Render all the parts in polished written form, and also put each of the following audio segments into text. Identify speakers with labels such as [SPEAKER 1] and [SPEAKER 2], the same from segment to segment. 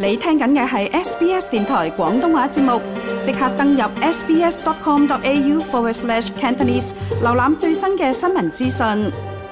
[SPEAKER 1] 你聽緊嘅係 SBS 電台廣東話節目，即刻登入 sbs.com.au/Cantonese 瀏覽最新嘅新聞資訊。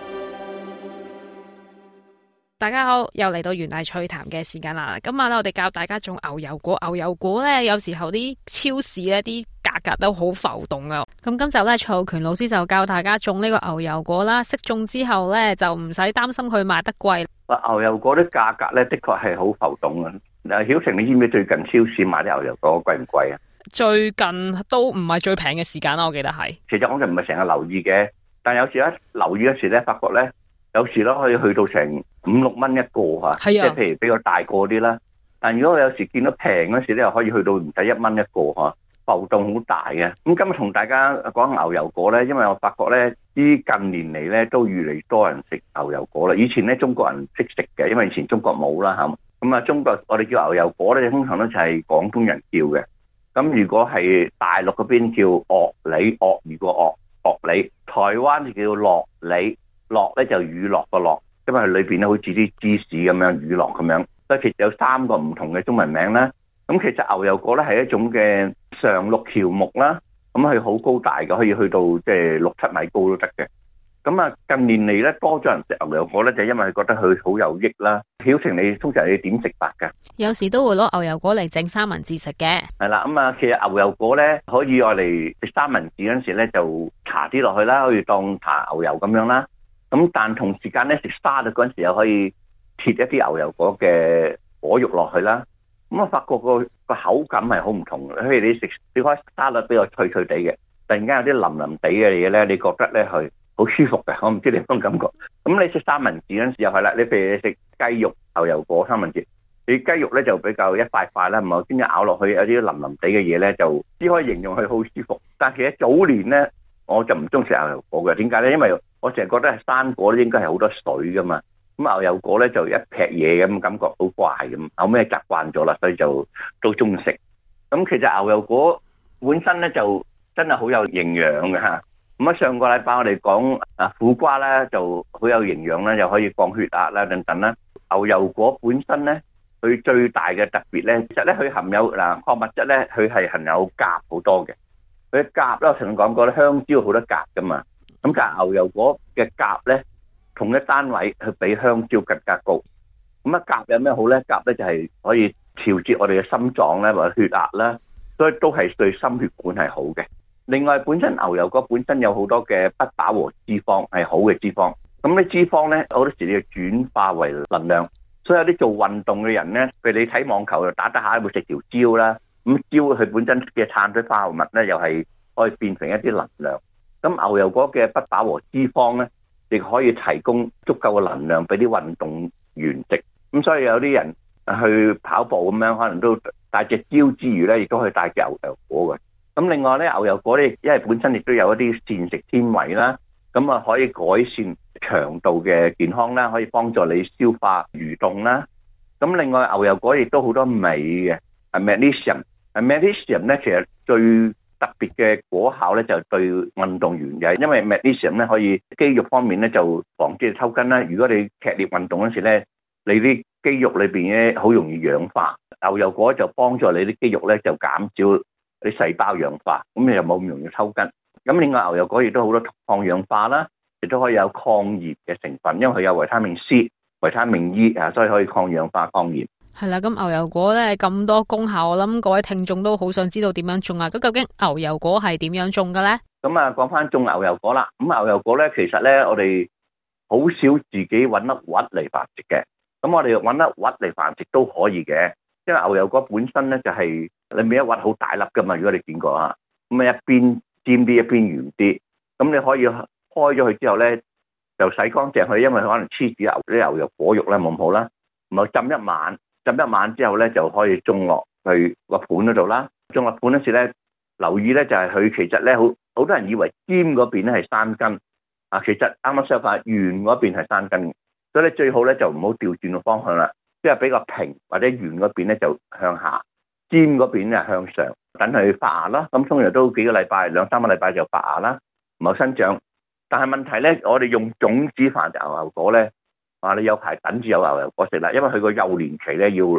[SPEAKER 2] 大家好，又嚟到園藝趣談嘅時間啦。今晚咧，我哋教大家種牛油果。牛油果咧，有時候啲超市咧啲價格都好浮動噶。咁今集咧，蔡浩權老師就教大家種呢個牛油果啦。識種之後咧，就唔使擔心佢賣得貴。
[SPEAKER 3] 牛油果啲價格咧，的確係好浮動啊。嗱，曉晴，你知唔知最近超市買啲牛油果貴唔貴啊？最
[SPEAKER 2] 近都唔係最平嘅時間啦，我記得係。
[SPEAKER 3] 其實我就唔係成日留意嘅，但有時咧留意嗰時咧，發覺咧有時都可以去到成5-6蚊一個嚇，即係譬如比較大個啲啦。但如果我有時見到平嗰時咧，又可以去到唔使1蚊一個嚇，浮動好大嘅。咁今日同大家講牛油果咧，因為我發覺咧近年嚟咧都越嚟越多人食牛油果啦。以前咧中國人識食嘅，因為以前中國冇啦嚇。咁啊，中國我哋叫牛油果咧，通常都就係廣東人叫嘅。咁如果係大陸嗰邊叫樂梨，鱷魚個樂梨，台灣就叫樂梨，樂咧就乳酪個樂，因為佢裏邊咧好似啲芝士咁樣，乳酪咁樣。所以其實有3個唔同嘅中文名啦。咁其實牛油果咧係一種嘅常綠喬木啦，咁佢好高大嘅，可以去到即係6-7米高都得嘅。咁啊，近年嚟咧多咗人食牛油果咧，就因為佢覺得佢好有益啦。曉晴，你通常你點食法㗎？
[SPEAKER 2] 有時都會攞牛油果嚟整三文治食嘅。
[SPEAKER 3] 係啦，咁啊，其實牛油果咧可以愛嚟食三文治嗰陣時咧，就搽啲落去啦，可以當搽牛油咁樣啦。咁但同時間咧食沙律嗰陣時又可以切一啲牛油果嘅果肉落去啦。咁我發覺個口感係好唔同嘅。譬如你食開沙律比較脆脆地嘅，突然間有啲腍腍地嘅嘢咧，你覺得咧係好舒服嘅，我唔知你有冇感覺。咁你食三文治嗰陣時又係啦，你譬如你食雞肉牛油果三文治，你雞肉咧就比較一塊塊啦，唔係先至咬落去有啲腍腍地嘅嘢咧，就只可以形容佢好舒服。但其實早年咧，我就唔中意食牛油果嘅，點解咧？因為我成日覺得係生果咧應該係好多水噶嘛，咁牛油果咧就一劈嘢咁，感覺好怪咁，後尾習慣咗啦，所以就都中意食。咁其實牛油果本身咧就真係好有營養嘅嚇。咁啊，上個禮拜我哋講苦瓜咧就好有營養啦，又可以降血壓啦等等啦。牛油果本身咧，佢最大嘅特別咧，其實咧佢含有礦物質咧，佢係含有鉀好多嘅。佢鉀咧，我曾經講過咧，香蕉好多鉀噶嘛。咁但係牛油果嘅鉀咧，同一單位佢比香蕉更加高。咁啊，鉀有咩好咧？鉀咧就係可以調節我哋嘅心臟咧或者血壓啦，所以都係對心血管係好嘅。另外，本身牛油果本身有好多嘅不飽和脂肪，係好嘅脂肪。咁啲脂肪咧，好多時你要轉化為能量。所以有啲做運動嘅人咧，譬如你睇網球又打得下，會食條蕉啦。咁蕉佢本身嘅碳水化合物咧，又係可以變成一啲能量。咁牛油果嘅不飽和脂肪咧，亦可以提供足夠嘅能量俾啲運動員食。咁所以有啲人去跑步咁樣，可能都帶隻蕉之餘咧，亦都可以帶隻牛油果嘅。咁另外咧，牛油果咧，因為本身亦都有一啲膳食纖維啦，咁啊可以改善腸道嘅健康啦，可以幫助你消化蠕動啦。咁另外牛油果亦都好多鎂嘅，magnesium 咧，其實最特別嘅果效咧就係對運動員嘅，因為 magnesium 咧可以肌肉方面咧就防止你抽筋啦。如果你劇烈運動嗰時咧，你啲肌肉裏邊咧好容易氧化，牛油果就幫助你啲肌肉咧就減少啲細胞氧化，咁你又冇咁容易抽筋。咁另外牛油果亦都好多抗氧化啦，亦都可以有抗炎嘅成分，因為佢有維他命 C、維他命 E 啊，所以可以抗氧化、抗炎。
[SPEAKER 2] 係啦，咁牛油果咧咁多功效，我諗各位聽眾都好想知道點樣種啊。咁究竟牛油果係點樣種嘅咧？
[SPEAKER 3] 咁啊，講翻種牛油果啦。咁牛油果咧，其實咧我哋好少自己揾粒核嚟繁殖嘅。咁我哋揾粒核嚟繁殖都可以嘅，因為牛油果本身咧就係裏面一核好大粒噶嘛。如果你見過啊，咁啊一邊尖啲，一邊圓啲。咁你可以開咗佢之後咧，就洗乾淨佢，因為可能黐住啲牛油果肉咧冇咁好啦。然後浸一晚。浸一晚之後咧，就可以種落去個盤嗰度啦。種落盤嗰時咧，留意咧就係佢其實咧好多人以為尖嗰邊咧係山根啊，其實啱啱相反，圓嗰邊係山根。所以咧最好咧就唔好調轉個方向啦，即係比較平或者圓嗰邊咧就向下，尖嗰邊咧向上，等佢發芽啦。咁通常都幾個禮拜，2-3個禮拜就發芽啦，唔好生長。但係問題咧，我哋用種子繁殖牛油果咧。你有排等住有牛油果食啦，因為佢個幼年期咧要6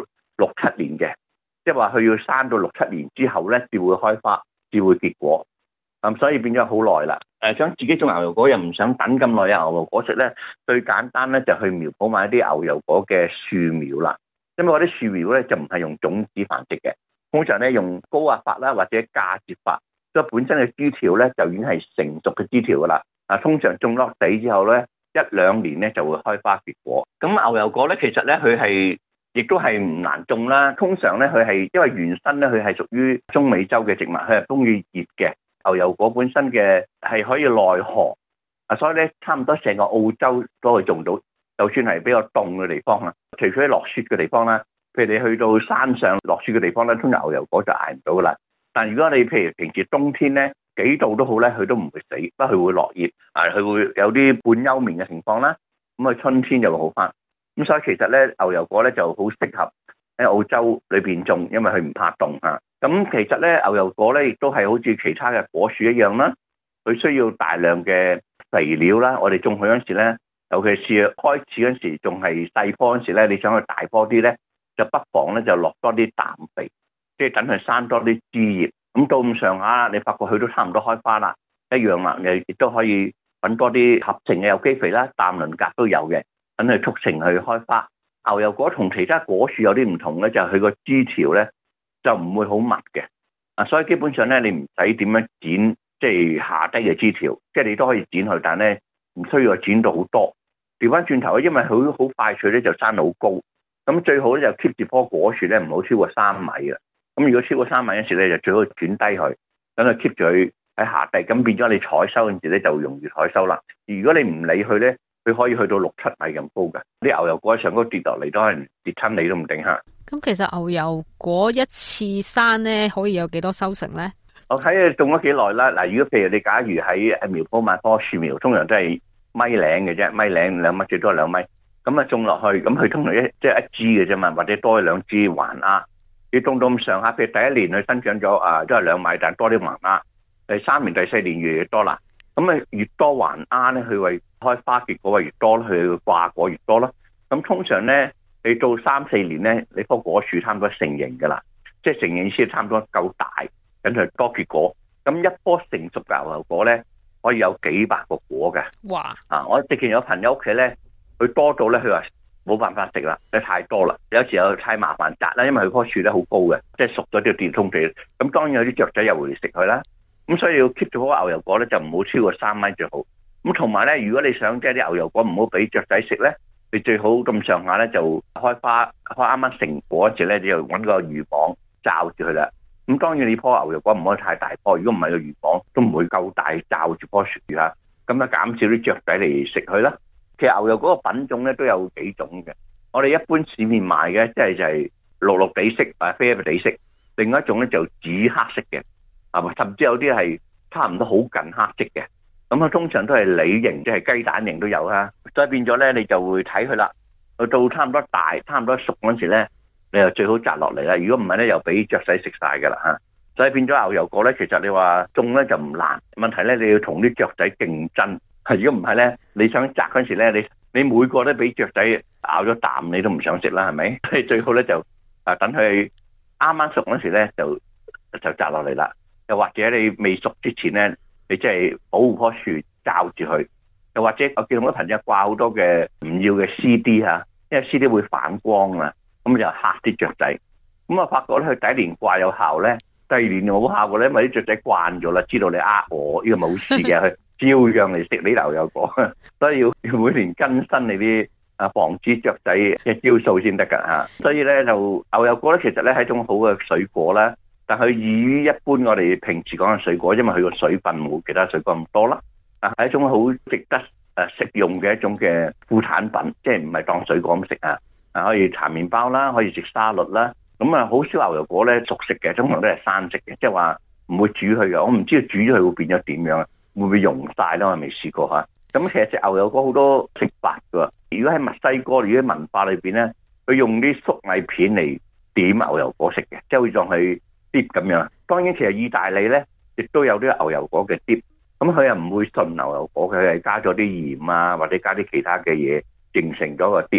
[SPEAKER 3] 6-7年嘅，即係話佢要生到6-7年之後咧，至會開花，至會結果。所以變咗好耐啦。想自己種牛油果又唔想等咁耐有牛油果食咧，最簡單咧就去苗圃買啲牛油果嘅樹苗啦。因為嗰啲樹苗咧就唔係用種子繁殖嘅，通常咧用高壓法啦或者嫁接法，所以本身嘅枝條咧就已經係成熟嘅枝條噶啦。通常種落地之後咧1-2年咧就會開花結果。咁牛油果咧其實咧佢係亦都係唔難種啦。通常咧佢係因為原生咧佢係屬於中美洲嘅植物，佢係中意熱嘅。牛油果本身嘅係可以耐寒，所以咧差唔多成個澳洲都可以種到，就算係比較凍嘅地方啦，除非落雪嘅地方啦，譬如你去到山上落雪嘅地方咧，通常牛油果就捱唔到噶啦。但如果你譬如平時冬天咧幾度都好咧，佢都唔會死，不過佢會落葉，佢會有啲半休眠嘅情況啦。咁啊春天就會好翻。咁所以其實咧牛油果咧就好適合喺澳洲裏邊種，因為佢唔怕凍嚇。咁其實咧牛油果咧亦都係好似其他嘅果樹一樣啦，佢需要大量嘅肥料啦。我哋種佢嗰陣時咧，尤其是開始嗰陣時仲係細棵嗰陣時咧，你想去大棵啲咧，就不妨咧就落多啲氮肥，即係等佢生多啲枝葉。咁到咁上下，你發覺佢都差唔多開花啦，一樣啦，你亦都可以揾多啲合成嘅有機肥啦，氮磷鉀都有嘅，等佢促成佢開花。牛油果同其他果樹有啲唔同咧，就係佢個枝條咧就唔會好密嘅，所以基本上咧你唔使點樣剪，即係下低嘅枝條，即係你都可以剪去，但係咧唔需要剪到好多。調翻轉頭，因為佢好快脆咧就生到好高，咁最好咧就 keep 住棵果樹咧唔好超過3米啦。咁如果超過3米嗰時咧，就最好轉低佢，等佢 keep 住佢喺下低，咁變咗你採收嗰陣時咧就容易採收啦。如果你唔理佢咧，佢可以去到6-7米咁高嘅，啲牛油果喺上高跌落嚟都可能跌親你都唔定嚇。
[SPEAKER 2] 咁其實牛油果一次生咧可以有幾多收成咧？
[SPEAKER 3] 我睇你種咗幾耐啦。嗱，如果譬如你假如喺苗圃買棵樹苗，通常都係1.0米嘅啫，1.0米2米，最多2米。咁啊種落去，咁佢通常一支嘅啫嘛，或者多2支環丫。你種到咁上下，譬如第一年佢生長咗都係2米，但多啲環丫。第3年、第4年越嚟越多啦。咁啊越多環丫咧，佢為開花結果越多，佢掛果越多啦。咁通常咧，你到3-4年咧，你棵果樹差唔多成形噶啦，即係成形意思係差唔多夠大，咁佢多結果。咁一棵成熟嘅牛油果咧，可以有幾百個果嘅。
[SPEAKER 2] 哇！
[SPEAKER 3] 我之前有朋友屋企咧，佢多到咧，佢話冇辦法食啦，因為太多啦。有時候太麻煩摘啦，因為佢棵樹咧好高嘅，即係熟咗啲跌通地。咁當然有啲雀仔又會嚟食佢啦。咁所以要 keep 住嗰個牛油果咧，就唔好超過3米最好。咁同埋咧，如果你想即係啲牛油果唔好俾雀仔食咧，你最好咁上下咧就開花開啱啱成果嗰時咧，你就揾個魚網罩住佢啦。咁當然你棵牛油果唔可以太大棵，如果唔係個魚網都唔會夠大罩住棵樹嚇。咁啊減少啲雀仔嚟食佢啦。其實牛油果個品種咧都有幾種嘅。我哋一般市面賣嘅即係就係綠綠地色啡啡地色，另外一種咧就紫黑色嘅。甚至有啲係差唔多好近黑色嘅，咁通常都係梨形，即係雞蛋形都有啦。所以變咗咧，你就會睇佢啦。去到差唔多大、差唔多熟嗰陣時咧，你就最好摘落嚟啦。如果唔係咧，又俾雀仔食晒㗎啦嚇。所以變咗牛油果咧，其實你話種咧就唔難，問題咧你要同啲雀仔競爭。如果唔係咧，你想摘嗰陣時咧，你每個都俾雀仔咬咗啖，你都唔想食啦，係咪？所以最好咧就等佢啱啱熟嗰陣時咧，就摘落嚟啦。又或者你未熟之前咧，你即係保護棵樹罩住佢。又或者我見到好多朋友掛好多嘅唔要嘅 CD 嚇，因為 CD 會反光啊，咁就嚇啲雀仔。咁我發覺咧，佢第一年掛有效咧，第二年冇效嘅咧，因為啲雀仔慣咗啦，知道你我呢個冇事嘅，佢照樣嚟食你牛油果。所以要每年更新你啲防止雀仔嘅招數先得㗎嚇。所以咧就牛油果咧，其實咧係一種好嘅水果啦。但佢異於一般我哋平時講嘅水果，因為佢個水分冇其他水果咁多啦。係一種好值得食用嘅一種嘅副產品，即係唔係當水果咁食啊！可以搽麵包啦，可以食沙律啦。咁好少牛油果咧熟食嘅，通常都係生食嘅，即係話唔會煮佢嘅。我唔知道煮咗佢會變咗點樣，會唔會溶晒咧？我未試過嚇。咁其實食牛油果好多食法㗎。如果喺墨西哥如果文化裏邊咧，佢用啲粟米片嚟點牛油果食嘅，即係會當佢dip咁樣。當然其實意大利咧亦都有啲牛油果嘅dip，咁佢又唔會純牛油果，佢係加咗啲鹽啊，或者加啲其他嘅嘢，形成咗個dip。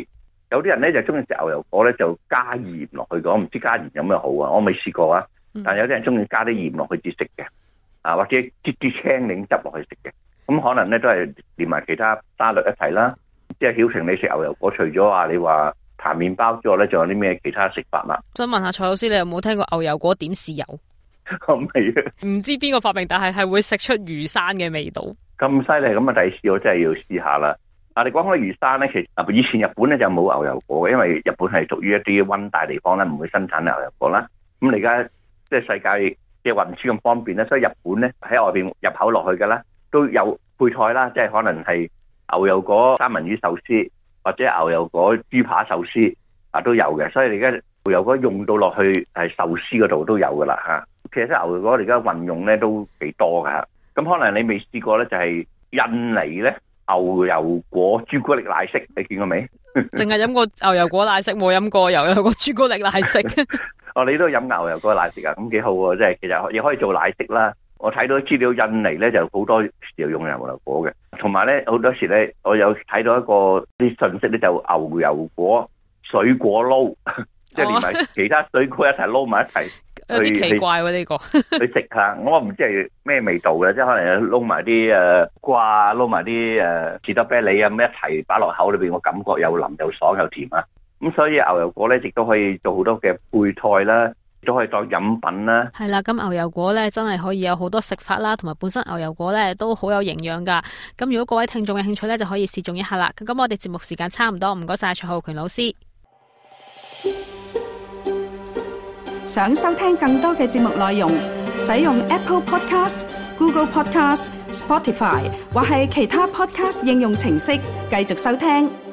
[SPEAKER 3] 有啲人咧就中意食牛油果咧，就加鹽落去嘅。我唔知加鹽有咩好啊，我未試過啊。但係有啲人中意加啲鹽落去至食嘅，或者擠啲青檸汁落去食嘅。咁可能咧都係連埋其他沙律一齊啦。即係曉晴，你食牛油果除咗話你話彈麵包之外咧，仲有啲咩其他食法啦？
[SPEAKER 2] 想問下蔡老師，你有冇聽過牛油果點豉油？
[SPEAKER 3] 我未啊，
[SPEAKER 2] 唔知邊個發明，但係會食出魚生嘅味道。
[SPEAKER 3] 咁犀利，咁啊第時我真係要試下啦。你講開魚生咧，其實以前日本咧就冇牛油果嘅，因為日本係屬於一啲溫帶地方咧，唔會生產牛油果啦。咁你而家即係世界嘅運輸咁方便咧，所以日本咧喺外邊入口落去嘅啦，都有配菜啦，即係可能係牛油果三文魚壽司或者牛油果豬扒壽司都有嘅。所以你而家牛油果用到落去係壽司嗰度都有噶啦嚇。其實牛油果而家運用咧都幾多噶。咁可能你未試過咧，就係印尼咧牛油果朱古力奶昔，你見過未？
[SPEAKER 2] 淨係飲過牛油果奶昔，冇飲過牛油果朱古力奶昔。
[SPEAKER 3] 你都飲牛油果奶昔啊？咁幾好喎！即係其實亦可以做奶昔啦。我睇到資料，印尼咧就好多時用牛油果嘅，同埋咧好多時咧，我有睇到一個啲信息咧，就牛油果水果撈，即係連埋其他水果一齊撈埋一齊。
[SPEAKER 2] 有啲奇怪喎呢個。
[SPEAKER 3] 去食下，我唔知係咩味道嘅，即係可能撈埋啲瓜，撈埋啲士多啤梨啊，咁一齊擺落口裏邊，我感覺又腍又爽又甜啊！咁所以牛油果咧，亦都可以做好多嘅配菜啦，都可以當飲品啦。
[SPEAKER 2] 係啦，咁牛油果咧真係可以有好多食法啦，同埋本身牛油果咧都好有營養噶。咁如果各位聽眾嘅興趣咧，就可以試種一下啦。咁我哋節目時間差唔多，唔該晒蔡浩權老師。
[SPEAKER 1] 想收聽更多嘅節目內容，使用 Apple Podcast、Google Podcast、Spotify 或係其他 Podcast 應用程式繼續收聽。